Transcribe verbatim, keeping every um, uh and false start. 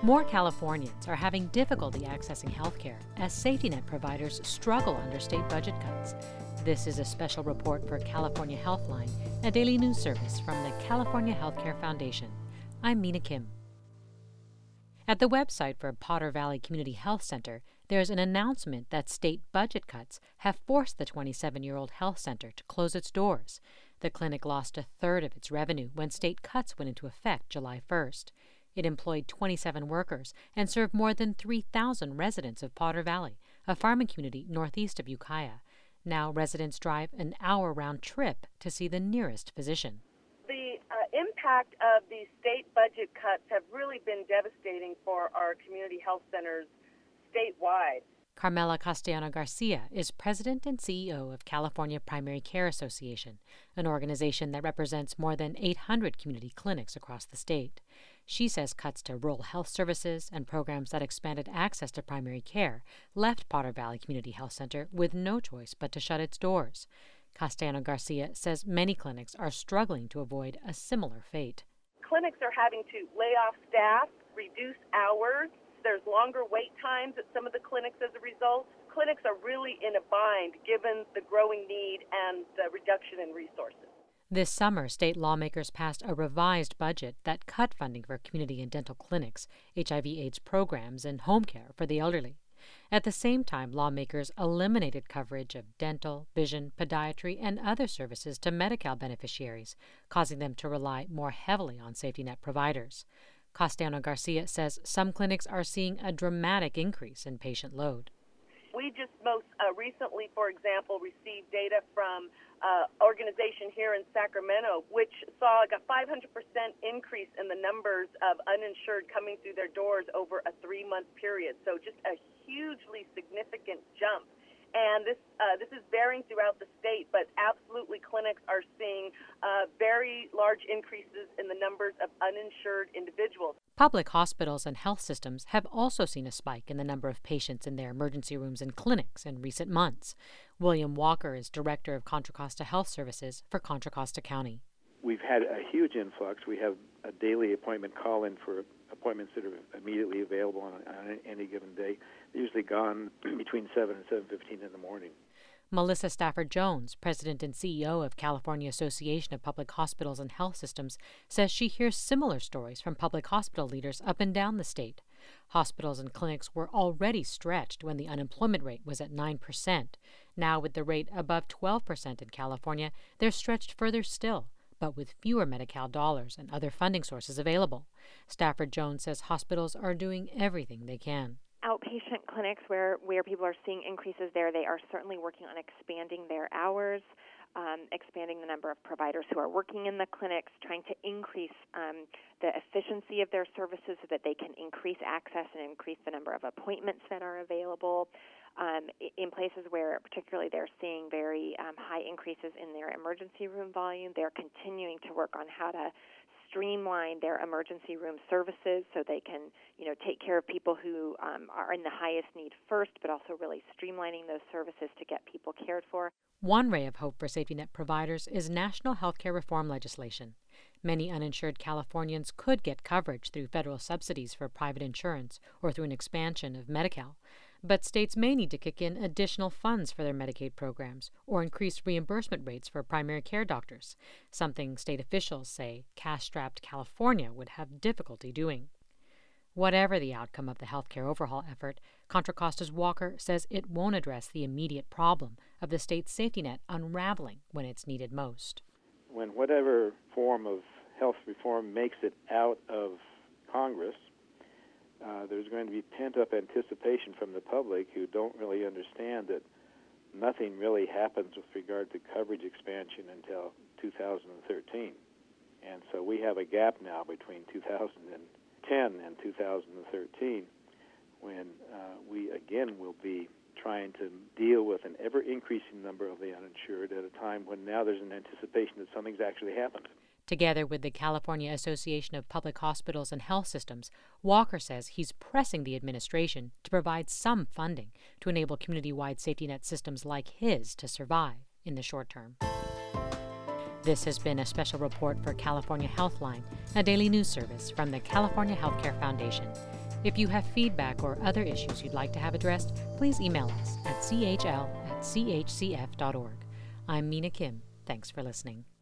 More Californians are having difficulty accessing health care as safety net providers struggle under state budget cuts. This is a special report for California Healthline, a daily news service from the California Healthcare Foundation. I'm Mina Kim. At the website for Potter Valley Community Health Center, there's an announcement that state budget cuts have forced the twenty-seven-year-old health center to close its doors. The clinic lost a third of its revenue when state cuts went into effect July first. It employed twenty-seven workers and served more than three thousand residents of Potter Valley, a farming community northeast of Ukiah. Now residents drive an hour-round trip to see the nearest physician. The uh, impact of these state budget cuts have really been devastating for our community health centers statewide. Carmela Castellano Garcia is president and C E O of California Primary Care Association, an organization that represents more than eight hundred community clinics across the state. She says cuts to rural health services and programs that expanded access to primary care left Potter Valley Community Health Center with no choice but to shut its doors. Castellano Garcia says many clinics are struggling to avoid a similar fate. Clinics are having to lay off staff, reduce hours. There's longer wait times at some of the clinics as a result. Clinics are really in a bind given the growing need and the reduction in resources. This summer, state lawmakers passed a revised budget that cut funding for community and dental clinics, H I V AIDS programs, and home care for the elderly. At the same time, lawmakers eliminated coverage of dental, vision, podiatry, and other services to Medi-Cal beneficiaries, causing them to rely more heavily on safety net providers. Castellano Garcia says some clinics are seeing a dramatic increase in patient load. We just most uh, recently, for example, received data from an uh, organization here in Sacramento, which saw like a five hundred percent increase in the numbers of uninsured coming through their doors over a three-month period. So just a hugely significant jump. And this uh, this is varying throughout the state, but absolutely clinics are seeing uh, very large increases in the numbers of uninsured individuals. Public hospitals and health systems have also seen a spike in the number of patients in their emergency rooms and clinics in recent months. William Walker is director of Contra Costa Health Services for Contra Costa County. We've had a huge influx. We have a daily appointment call-in for appointments that are immediately available on, on any given day. They're usually gone between seven and seven fifteen in the morning. Melissa Stafford Jones, president and C E O of California Association of Public Hospitals and Health Systems, says she hears similar stories from public hospital leaders up and down the state. Hospitals and clinics were already stretched when the unemployment rate was at nine percent. Now, with the rate above twelve percent in California, they're stretched further still, but with fewer Medi-Cal dollars and other funding sources available. Stafford Jones says hospitals are doing everything they can. Outpatient clinics where, where people are seeing increases there, they are certainly working on expanding their hours, um, expanding the number of providers who are working in the clinics, trying to increase um, the efficiency of their services so that they can increase access and increase the number of appointments that are available. Um, in places where particularly they're seeing very um, high increases in their emergency room volume, they're continuing to work on how to streamline their emergency room services so they can, you know, take care of people who um, are in the highest need first, but also really streamlining those services to get people cared for. One ray of hope for safety net providers is national health care reform legislation. Many uninsured Californians could get coverage through federal subsidies for private insurance or through an expansion of Medi-Cal. But states may need to kick in additional funds for their Medicaid programs or increase reimbursement rates for primary care doctors, something state officials say cash-strapped California would have difficulty doing. Whatever the outcome of the healthcare overhaul effort, Contra Costa's Walker says it won't address the immediate problem of the state's safety net unraveling when it's needed most. When whatever form of health reform makes it out of Congress, Uh, there's going to be pent-up anticipation from the public who don't really understand that nothing really happens with regard to coverage expansion until two thousand thirteen. And so we have a gap now between two thousand ten and two thousand thirteen when uh, we, again, will be trying to deal with an ever-increasing number of the uninsured at a time when now there's an anticipation that something's actually happened. Together with the California Association of Public Hospitals and Health Systems, Walker says he's pressing the administration to provide some funding to enable community-wide safety net systems like his to survive in the short term. This has been a special report for California Healthline, a daily news service from the California Healthcare Foundation. If you have feedback or other issues you'd like to have addressed, please email us at c h l at c h c f dot org. I'm Mina Kim. Thanks for listening.